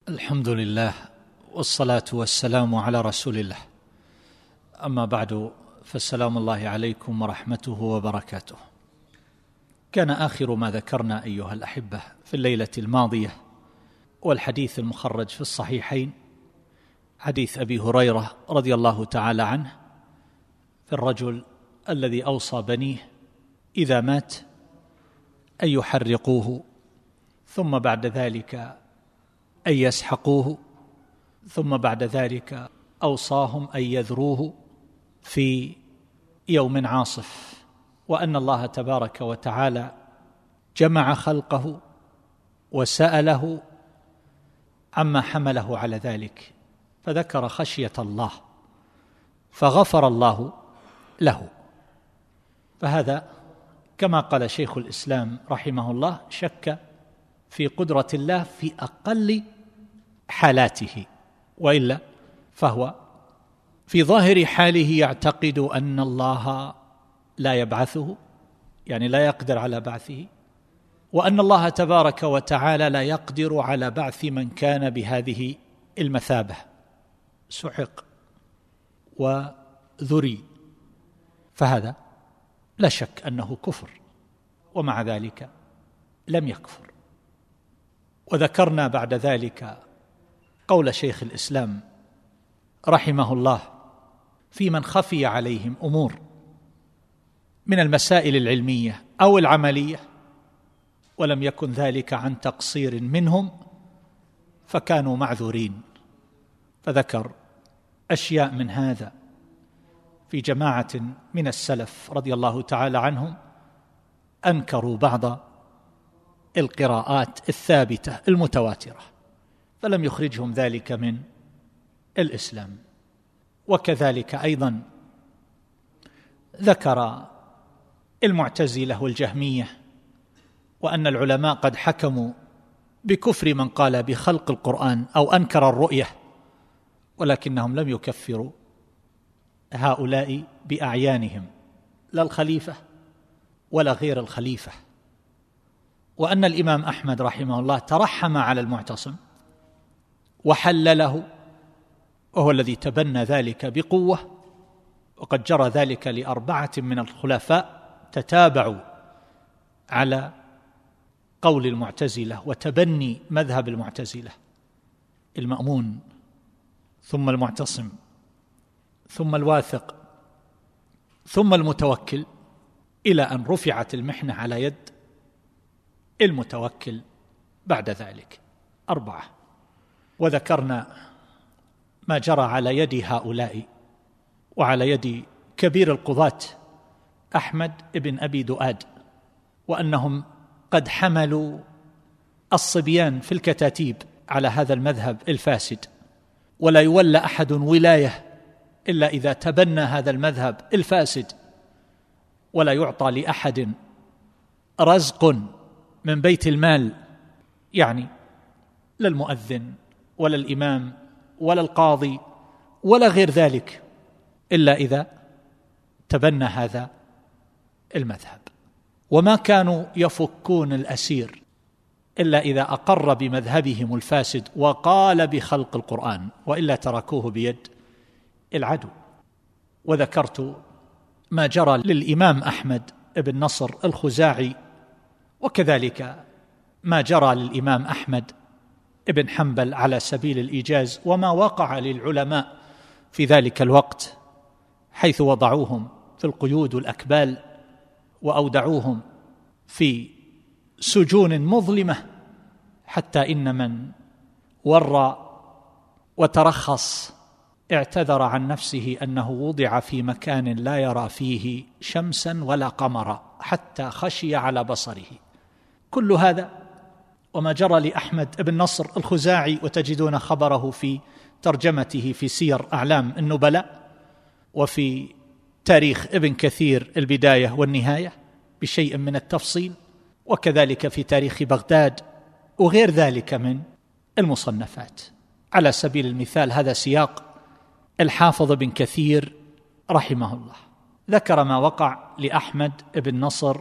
الحمد لله والصلاة والسلام على رسول الله، أما بعد، فالسلام الله عليكم ورحمته وبركاته. كان آخر ما ذكرنا أيها الأحبة في الليلة الماضية والحديث المخرج في الصحيحين حديث أبي هريرة رضي الله تعالى عنه في الرجل الذي أوصى بنيه إذا مات أن يحرقوه، ثم بعد ذلك أن يسحقوه، ثم بعد ذلك أوصاهم أن يذروه في يوم عاصف، وأن الله تبارك وتعالى جمع خلقه وسأله عما حمله على ذلك، فذكر خشية الله فغفر الله له. فهذا كما قال شيخ الإسلام رحمه الله شك في قدرة الله في أقل حالاته، وإلا فهو في ظاهر حاله يعتقد أن الله لا يبعثه، يعني لا يقدر على بعثه، وأن الله تبارك وتعالى لا يقدر على بعث من كان بهذه المثابة، سحق وذري، فهذا لا شك أنه كفر، ومع ذلك لم يكفر. وذكرنا بعد ذلك قول شيخ الإسلام رحمه الله في من خفي عليهم أمور من المسائل العلمية أو العملية ولم يكن ذلك عن تقصير منهم فكانوا معذورين، فذكر أشياء من هذا في جماعة من السلف رضي الله تعالى عنهم أنكروا بعض القراءات الثابتة المتواترة فلم يخرجهم ذلك من الإسلام. وكذلك أيضا ذكر المعتزلة والجهمية وأن العلماء قد حكموا بكفر من قال بخلق القرآن أو أنكر الرؤية، ولكنهم لم يكفروا هؤلاء بأعيانهم، لا الخليفة ولا غير الخليفة. وأن الإمام أحمد رحمه الله ترحم على المعتصم وحلله، وهو الذي تبنى ذلك بقوة، وقد جرى ذلك ل4 من الخلفاء تتابعوا على قول المعتزلة وتبني مذهب المعتزلة: المأمون، ثم المعتصم، ثم الواثق، ثم المتوكل، إلى أن رفعت المحنة على يد المتوكل بعد ذلك 4. وذكرنا ما جرى على يد هؤلاء وعلى يد كبير القضاة أحمد بن أبي دؤاد، وأنهم قد حملوا الصبيان في الكتاتيب على هذا المذهب الفاسد، ولا يولى أحد ولاية إلا إذا تبنى هذا المذهب الفاسد، ولا يعطى لأحد رزق من بيت المال، يعني لا المؤذن ولا الإمام ولا القاضي ولا غير ذلك، إلا إذا تبنى هذا المذهب. وما كانوا يفكون الأسير إلا إذا أقر بمذهبهم الفاسد وقال بخلق القرآن، وإلا تركوه بيد العدو. وذكرت ما جرى للإمام أحمد بن نصر الخزاعي، وكذلك ما جرى للإمام أحمد بن حنبل على سبيل الإيجاز، وما وقع للعلماء في ذلك الوقت، حيث وضعوهم في القيود والأكبال وأودعوهم في سجون مظلمة، حتى إن من ورى وترخص اعتذر عن نفسه أنه وضع في مكان لا يرى فيه شمسا ولا قمرا حتى خشي على بصره. كل هذا وما جرى لأحمد بن نصر الخزاعي، وتجدون خبره في ترجمته في سير أعلام النبلاء وفي تاريخ ابن كثير البداية والنهاية بشيء من التفصيل، وكذلك في تاريخ بغداد وغير ذلك من المصنفات. على سبيل المثال هذا سياق الحافظ بن كثير رحمه الله، ذكر ما وقع لأحمد بن نصر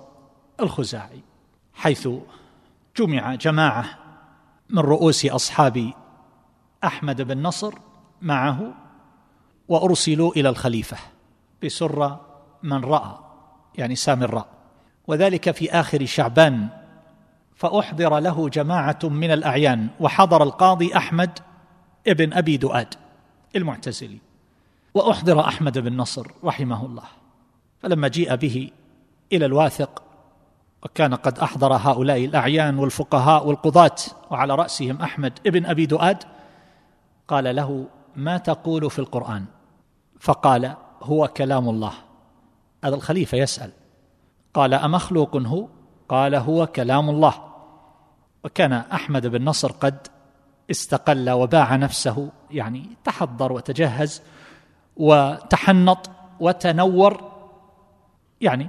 الخزاعي، حيث جمع جماعة من رؤوس أصحاب أحمد بن نصر معه وأرسلوا إلى الخليفة بسر من رأى، يعني سامراء، وذلك في آخر شعبان، فأحضر له جماعة من الأعيان، وحضر القاضي أحمد ابن أبي دؤاد المعتزلي، وأحضر أحمد بن نصر رحمه الله. فلما جيء به إلى الواثق، وكان قد أحضر هؤلاء الأعيان والفقهاء والقضاة وعلى رأسهم أحمد ابن أبي دؤاد، قال له: ما تقول في القرآن؟ فقال: هو كلام الله. هذا الخليفة يسأل، قال: أمخلوق هو؟ قال: هو كلام الله. وكان أحمد بن نصر قد استقل وباع نفسه، يعني تحضر وتجهز وتحنط وتنور، يعني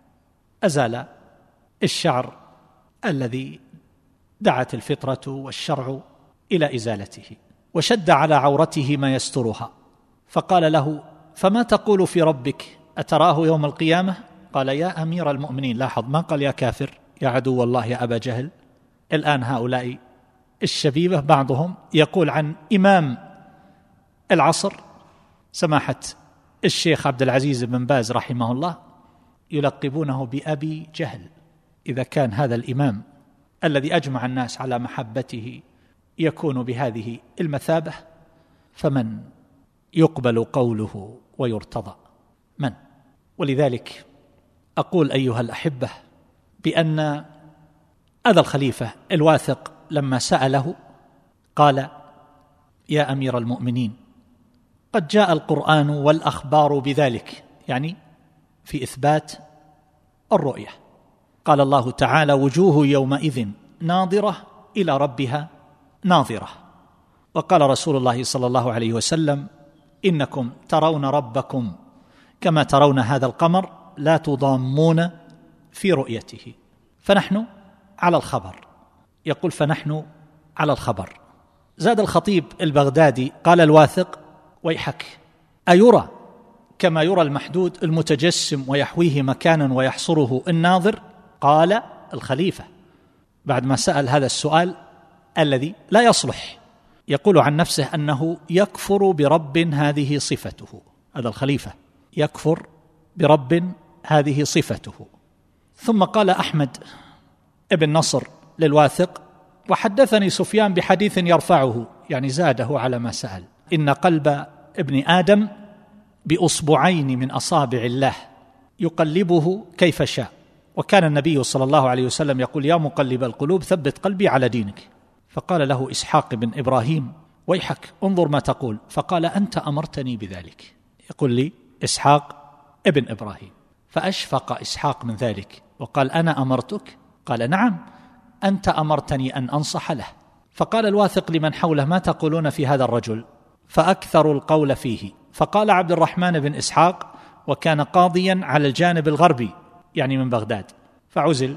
أزال الشعر الذي دعت الفطرة والشرع إلى إزالته، وشد على عورته ما يسترها. فقال له: فما تقول في ربك؟ أتراه يوم القيامة؟ قال: يا أمير المؤمنين. لاحظ، ما قال يا كافر، يا عدو الله، يا أبا جهل. الآن هؤلاء الشبيبة بعضهم يقول عن إمام العصر سماحة الشيخ عبد العزيز بن باز رحمه الله، يلقبونه بأبي جهل. إذا كان هذا الإمام الذي أجمع الناس على محبته يكون بهذه المثابة، فمن يقبل قوله ويرتضى؟ من؟ ولذلك أقول أيها الأحبة بأن هذا الخليفة الواثق لما سأله قال: يا أمير المؤمنين، قد جاء القرآن والأخبار بذلك، يعني في إثبات الرؤية. قال الله تعالى: وجوه يومئذ ناظرة إلى ربها ناظرة. وقال رسول الله صلى الله عليه وسلم: إنكم ترون ربكم كما ترون هذا القمر لا تضامون في رؤيته. فنحن على الخبر. يقول: فنحن على الخبر. زاد الخطيب البغدادي قال الواثق: ويحك، أيرى كما يرى المحدود المتجسم ويحويه مكانا ويحصره الناظر؟ قال الخليفة بعد ما سأل هذا السؤال الذي لا يصلح، يقول عن نفسه أنه يكفر برب هذه صفته. هذا الخليفة يكفر برب هذه صفته. ثم قال أحمد ابن نصر للواثق: وحدثني سفيان بحديث يرفعه، يعني زاده على ما سأل: إن قلب ابن آدم بأصبعين من أصابع الله يقلبه كيف شاء. وكان النبي صلى الله عليه وسلم يقول: يا مقلب القلوب ثبت قلبي على دينك. فقال له إسحاق بن إبراهيم: ويحك، انظر ما تقول. فقال: أنت أمرتني بذلك. يقول لي إسحاق ابن إبراهيم. فأشفق إسحاق من ذلك وقال: أنا أمرتك؟ قال: نعم، أنت أمرتني أن أنصح له. فقال الواثق لمن حوله: ما تقولون في هذا الرجل؟ فأكثروا القول فيه. فقال عبد الرحمن بن إسحاق، وكان قاضيا على الجانب الغربي يعني من بغداد، فعزل،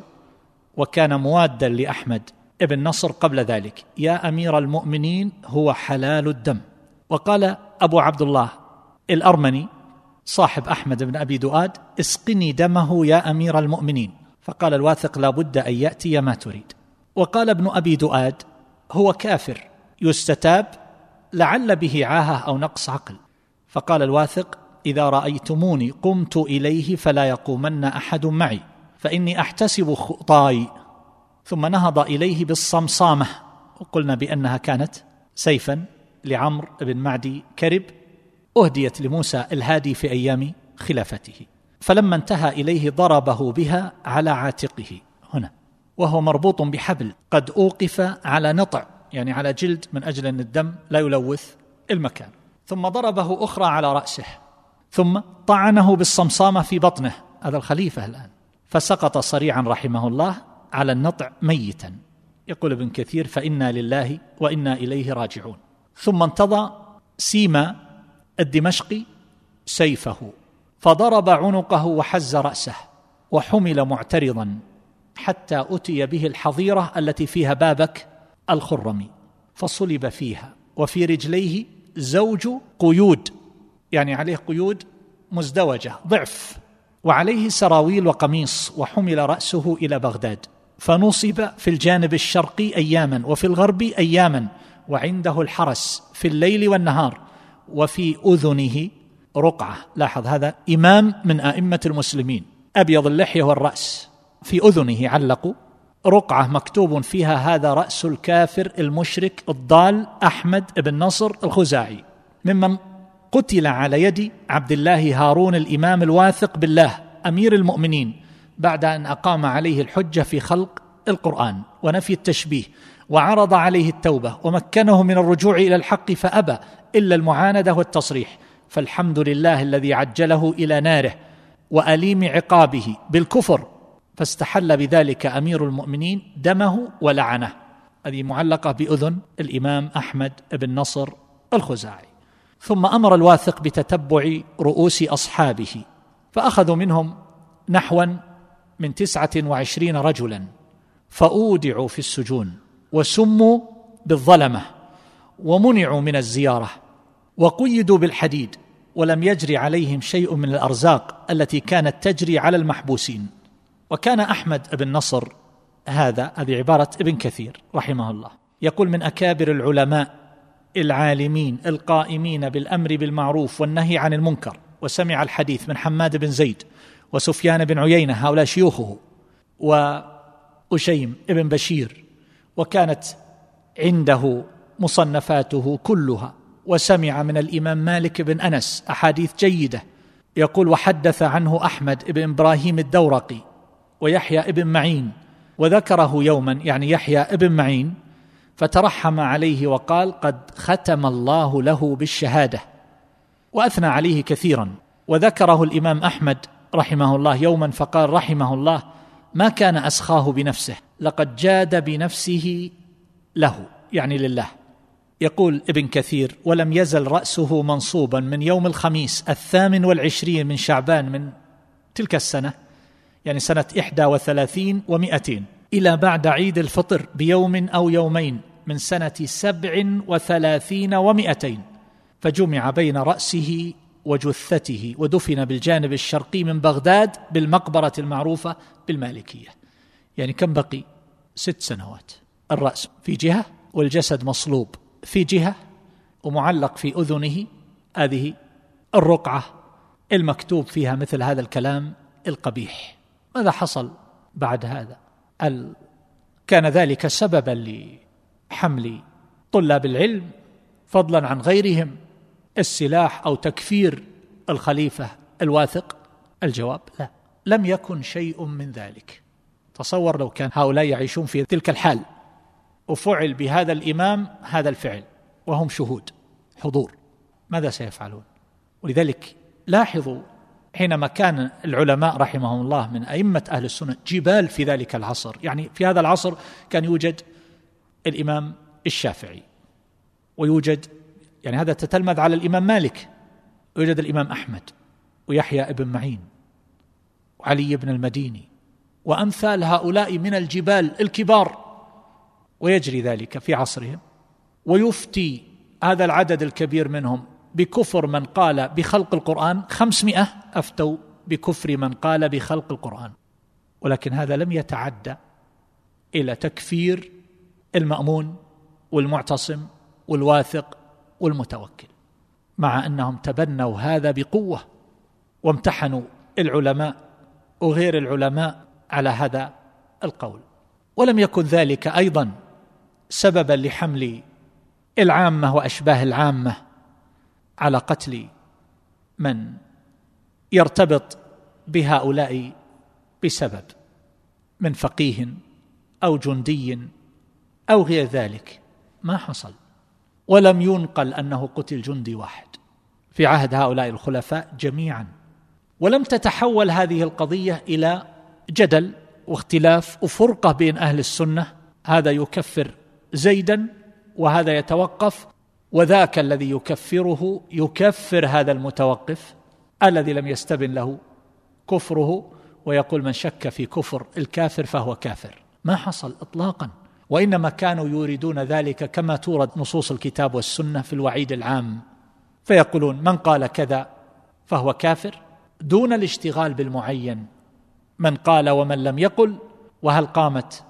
وكان موادا لأحمد ابن نصر قبل ذلك: يا أمير المؤمنين، هو حلال الدم. وقال أبو عبد الله الأرمني صاحب أحمد بن أبي دؤاد: اسقني دمه يا أمير المؤمنين. فقال الواثق: لا بد أن يأتي ما تريد. وقال ابن أبي دؤاد: هو كافر يستتاب، لعل به عاهة أو نقص عقل. فقال الواثق: إذا رأيتموني قمت إليه فلا يقومن أحد معي، فإني أحتسب خطاي. ثم نهض إليه بالصمصامة، وقلنا بأنها كانت سيفا لعمرو بن معدي كرب، أهديت لموسى الهادي في أيام خلافته. فلما انتهى إليه ضربه بها على عاتقه هنا، وهو مربوط بحبل قد أوقف على نطع، يعني على جلد، من أجل أن الدم لا يلوث المكان. ثم ضربه أخرى على رأسه، ثم طعنه بالصمصامة في بطنه، هذا الخليفة الآن، فسقط صريعا رحمه الله على النطع ميتا. يقول ابن كثير: فإنا لله وإنا إليه راجعون. ثم انتضى سيما الدمشقي سيفه فضرب عنقه وحز رأسه، وحمل معترضا حتى أتي به الحظيرة التي فيها بابك الخرمي، فصلب فيها، وفي رجليه زوج قيود، يعني عليه قيود مزدوجة ضعف، وعليه سراويل وقميص، وحمل رأسه إلى بغداد، فنصب في الجانب الشرقي أياما وفي الغرب أياما، وعنده الحرس في الليل والنهار، وفي أذنه رقعة. لاحظ، هذا إمام من أئمة المسلمين، أبيض اللحية والرأس، في أذنه علقوا رقعة مكتوب فيها: هذا رأس الكافر المشرك الضال أحمد بن نصر الخزاعي، ممن قتل على يد عبد الله هارون الإمام الواثق بالله أمير المؤمنين، بعد أن أقام عليه الحجة في خلق القرآن ونفي التشبيه، وعرض عليه التوبة ومكنه من الرجوع إلى الحق فأبى إلا المعاندة والتصريح. فالحمد لله الذي عجله إلى ناره وأليم عقابه بالكفر، فاستحل بذلك أمير المؤمنين دمه ولعنه. هذه معلقة بأذن الإمام أحمد بن نصر الخزاعي. ثم أمر الواثق بتتبع رؤوس أصحابه، فأخذوا منهم نحوا من 29 رجلا، فأودعوا في السجون وسموا بالظلمة ومنعوا من الزيارة وقيدوا بالحديد، ولم يجري عليهم شيء من الأرزاق التي كانت تجري على المحبوسين. وكان أحمد بن نصر هذه عبارة ابن كثير رحمه الله، يقول: من أكابر العلماء العالمين القائمين بالأمر بالمعروف والنهي عن المنكر، وسمع الحديث من حماد بن زيد وسفيان بن عيينة، هؤلاء شيوخه، وأشيم بن بشير، وكانت عنده مصنفاته كلها، وسمع من الإمام مالك بن أنس أحاديث جيدة. يقول: وحدث عنه أحمد بن إبراهيم الدورقي ويحيى بن معين، وذكره يوما، يعني يحيى بن معين، فترحم عليه وقال: قد ختم الله له بالشهادة، وأثنى عليه كثيرا. وذكره الإمام أحمد رحمه الله يوما فقال رحمه الله: ما كان أسخاه بنفسه، لقد جاد بنفسه له، يعني لله. يقول ابن كثير: ولم يزل رأسه منصوبا من يوم الخميس 28 من شعبان من تلك السنة، يعني سنة 31 و200، إلى بعد عيد الفطر بيوم أو يومين من سنة 37 و200، فجمع بين رأسه وجثته، ودفن بالجانب الشرقي من بغداد بالمقبرة المعروفة بالمالكية. يعني كم بقي؟ 6 سنوات. الرأس في جهة والجسد مصلوب في جهة، ومعلق في أذنه هذه الرقعة المكتوب فيها مثل هذا الكلام القبيح. ماذا حصل بعد هذا؟ هل كان ذلك سببا لحمل طلاب العلم فضلا عن غيرهم السلاح أو تكفير الخليفة الواثق؟ الجواب: لا، لم يكن شيء من ذلك. تصور لو كان هؤلاء يعيشون في تلك الحال وفعل بهذا الإمام هذا الفعل وهم شهود حضور، ماذا سيفعلون؟ ولذلك لاحظوا حينما كان العلماء رحمهم الله من أئمة أهل السنة جبال في ذلك العصر، يعني في هذا العصر كان يوجد الإمام الشافعي، ويوجد، يعني هذا تتلمذ على الإمام مالك، ويوجد الإمام أحمد ويحيى ابن معين وعلي بن المديني وأمثال هؤلاء من الجبال الكبار، ويجري ذلك في عصرهم، ويفتي هذا العدد الكبير منهم بكفر من قال بخلق القرآن. 500 أفتوا بكفر من قال بخلق القرآن، ولكن هذا لم يتعدى إلى تكفير المأمون والمعتصم والواثق والمتوكل، مع أنهم تبنوا هذا بقوة وامتحنوا العلماء وغير العلماء على هذا القول. ولم يكن ذلك أيضا سببا لحمل العامة وأشباه العامة على قتل من يرتبط بهؤلاء بسبب من فقيه أو جندي أو غير ذلك. ما حصل، ولم ينقل أنه قتل جندي واحد في عهد هؤلاء الخلفاء جميعا، ولم تتحول هذه القضية إلى جدل واختلاف وفرقة بين أهل السنة، هذا يكفر زيدا وهذا يتوقف، وذاك الذي يكفره يكفر هذا المتوقف الذي لم يستبن له كفره، ويقول من شك في كفر الكافر فهو كافر. ما حصل إطلاقا، وإنما كانوا يريدون ذلك كما تورد نصوص الكتاب والسنة في الوعيد العام، فيقولون من قال كذا فهو كافر دون الاشتغال بالمعين، من قال ومن لم يقل، وهل قامت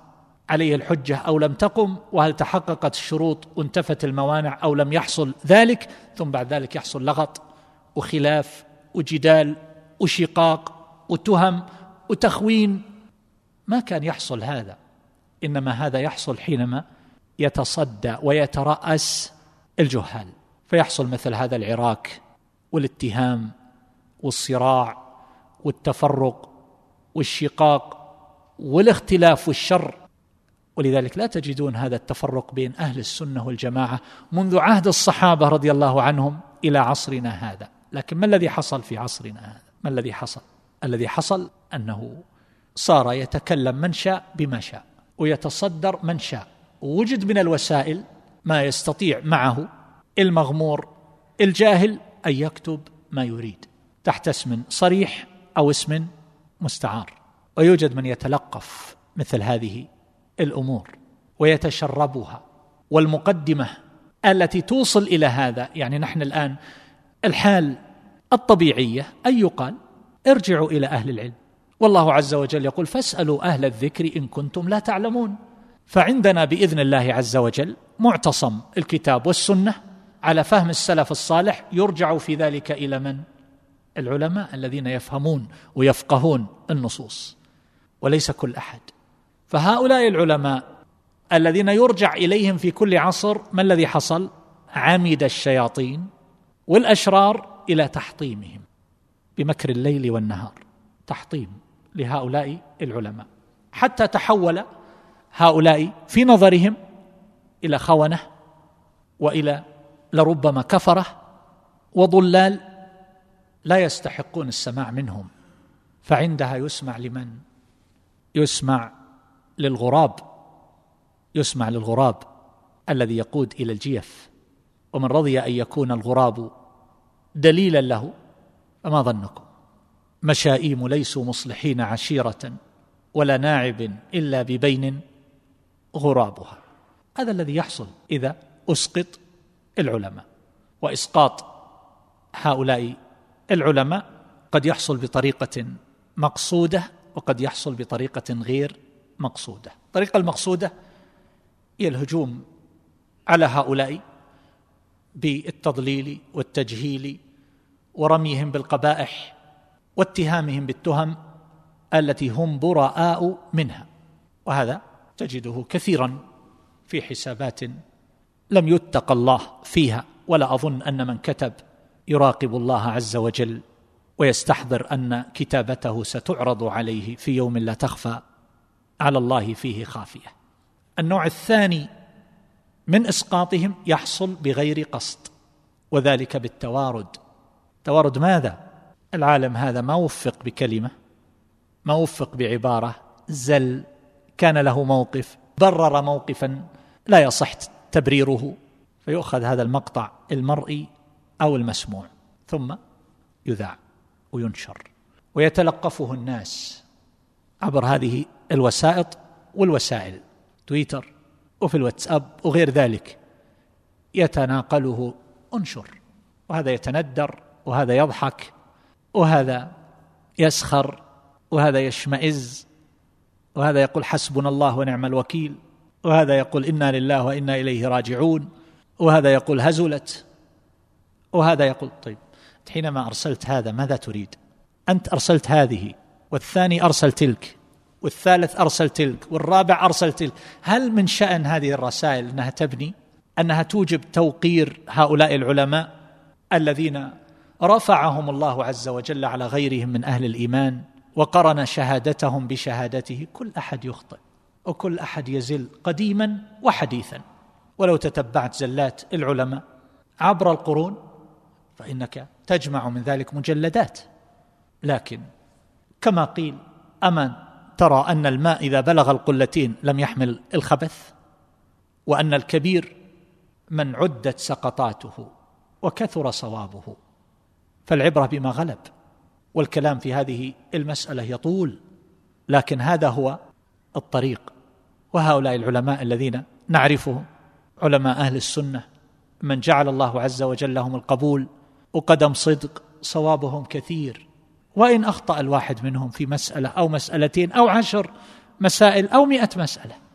عليه الحجة أو لم تقم، وهل تحققت الشروط وانتفت الموانع أو لم يحصل ذلك، ثم بعد ذلك يحصل لغط وخلاف وجدال وشقاق وتهم وتخوين. ما كان يحصل هذا، إنما هذا يحصل حينما يتصدى ويترأس الجهال، فيحصل مثل هذا العراك والاتهام والصراع والتفرق والشقاق والاختلاف والشر. ولذلك لا تجدون هذا التفرق بين أهل السنة والجماعة منذ عهد الصحابة رضي الله عنهم إلى عصرنا هذا. لكن ما الذي حصل في عصرنا هذا؟ ما الذي حصل؟ الذي حصل أنه صار يتكلم من شاء بما شاء ويتصدر من شاء، ووجد من الوسائل ما يستطيع معه المغمور الجاهل أن يكتب ما يريد تحت اسم صريح أو اسم مستعار، ويوجد من يتلقف مثل هذه الأمور ويتشربها. والمقدمة التي توصل إلى هذا، يعني نحن الآن الحال الطبيعية أن يقال ارجعوا إلى أهل العلم، والله عز وجل يقول فاسألوا أهل الذكر إن كنتم لا تعلمون. فعندنا بإذن الله عز وجل معتصم الكتاب والسنة على فهم السلف الصالح، يرجع في ذلك إلى من؟ العلماء الذين يفهمون ويفقهون النصوص، وليس كل أحد. فهؤلاء العلماء الذين يرجع إليهم في كل عصر، ما الذي حصل؟ عمد الشياطين والأشرار إلى تحطيمهم بمكر الليل والنهار، تحطيم لهؤلاء العلماء، حتى تحول هؤلاء في نظرهم إلى خونة وإلى لربما كفرة وضلال لا يستحقون السماع منهم. فعندها يسمع لمن؟ يسمع للغراب، يسمع للغراب الذي يقود إلى الجيف. ومن رضي أن يكون الغراب دليلا له فما ظنكم؟ مشائيم ليسوا مصلحين عشيرة ولا ناعب إلا ببين غرابها. هذا الذي يحصل إذا أسقط العلماء. وإسقاط هؤلاء العلماء قد يحصل بطريقة مقصودة وقد يحصل بطريقة غير مقصودة. الطريقة المقصودة هي الهجوم على هؤلاء بالتضليل والتجهيل ورميهم بالقبائح واتهامهم بالتهم التي هم براء منها، وهذا تجده كثيرا في حسابات لم يتق الله فيها. ولا أظن أن من كتب يراقب الله عز وجل ويستحضر أن كتابته ستعرض عليه في يوم لا تخفى على الله فيه خافية. النوع الثاني من إسقاطهم يحصل بغير قصد، وذلك بالتوارد. توارد ماذا؟ العالم هذا ما وفق بكلمة، ما وفق بعبارة، زل، كان له موقف، برر موقفا لا يصح تبريره، فيؤخذ هذا المقطع المرئي أو المسموع ثم يذاع وينشر ويتلقفه الناس عبر هذه الوسائط والوسائل، تويتر وفي الواتساب وغير ذلك، يتناقله انشر، وهذا يتندر وهذا يضحك وهذا يسخر وهذا يشمئز وهذا يقول حسبنا الله ونعم الوكيل وهذا يقول إنا لله وإنا إليه راجعون وهذا يقول هزلت وهذا يقول. طيب حينما أرسلت هذا ماذا تريد؟ أنت أرسلت هذه والثاني أرسل تلك والثالث أرسل تلك والرابع أرسل تلك. هل من شأن هذه الرسائل أنها تبني، أنها توجب توقير هؤلاء العلماء الذين رفعهم الله عز وجل على غيرهم من أهل الإيمان وقرن شهادتهم بشهادته؟ كل أحد يخطئ وكل أحد يزل قديما وحديثا. ولو تتبعت زلات العلماء عبر القرون فإنك تجمع من ذلك مجلدات. لكن كما قيل أما ترى أن الماء إذا بلغ القلتين لم يحمل الخبث، وأن الكبير من عدت سقطاته وكثر صوابه، فالعبرة بما غلب. والكلام في هذه المسألة يطول، لكن هذا هو الطريق. وهؤلاء العلماء الذين نعرفهم علماء أهل السنة من جعل الله عز وجل لهم القبول وقدم صدق، صوابهم كثير، وإن أخطأ الواحد منهم في مسألة أو مسألتين أو 10 مسائل أو 100 مسألة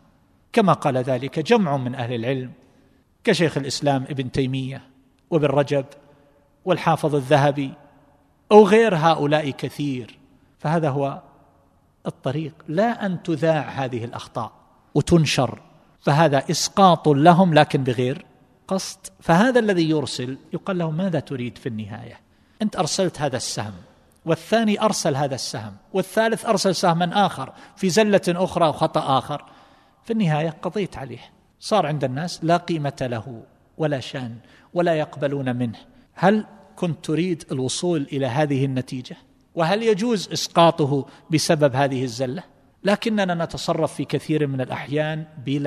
كما قال ذلك جمع من أهل العلم كشيخ الإسلام ابن تيمية وابن رجب والحافظ الذهبي أو غير هؤلاء كثير. فهذا هو الطريق، لا أن تذاع هذه الأخطاء وتنشر، فهذا إسقاط لهم لكن بغير قصد. فهذا الذي يرسل يقال له ماذا تريد في النهاية؟ أنت أرسلت هذا السهم، والثاني أرسل هذا السهم، والثالث أرسل سهما آخر في زلة أخرى وخطأ آخر، في النهاية قضيت عليه، صار عند الناس لا قيمة له ولا شان ولا يقبلون منه. هل كنت تريد الوصول إلى هذه النتيجة؟ وهل يجوز إسقاطه بسبب هذه الزلة؟ لكننا نتصرف في كثير من الأحيان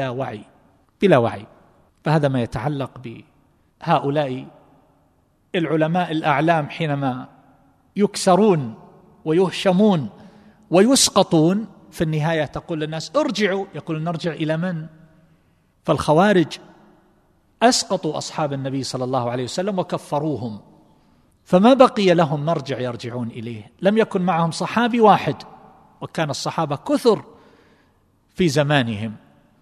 بلا وعي. فهذا ما يتعلق بهؤلاء العلماء الأعلام حينما يكسرون ويهشمون ويسقطون، في النهاية تقول للناس ارجعوا، يقول نرجع إلى من؟ فالخوارج أسقطوا أصحاب النبي صلى الله عليه وسلم وكفروهم، فما بقي لهم مرجع يرجعون إليه. لم يكن معهم صحابي واحد، وكان الصحابة كثر في زمانهم،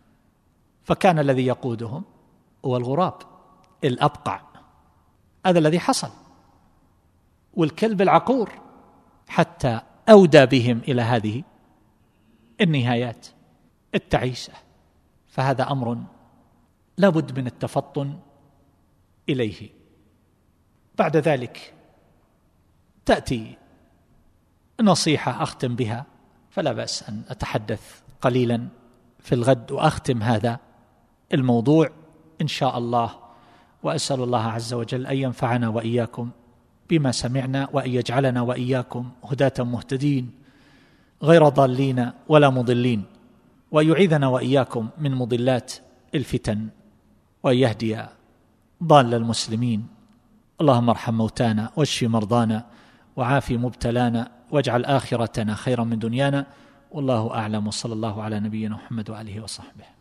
فكان الذي يقودهم هو الغراب الأبقع، هذا الذي حصل، والكلب العقور، حتى أودى بهم إلى هذه النهايات التعيسة. فهذا أمر لا بد من التفطن إليه. بعد ذلك تأتي نصيحة أختم بها، فلا بأس أن أتحدث قليلا في الغد وأختم هذا الموضوع إن شاء الله، وأسأل الله عز وجل أن ينفعنا وإياكم بما سمعنا، وأن يجعلنا وإياكم هداة مهتدين غير ضالين ولا مضلين، وأن يعيذنا وإياكم من مضلات الفتن، وأن يهدي ضال المسلمين. اللهم ارحم موتانا واشف مرضانا وعافي مبتلانا واجعل آخرتنا خيرا من دنيانا، والله أعلم، وصلى الله على نبينا محمد وآله وصحبه.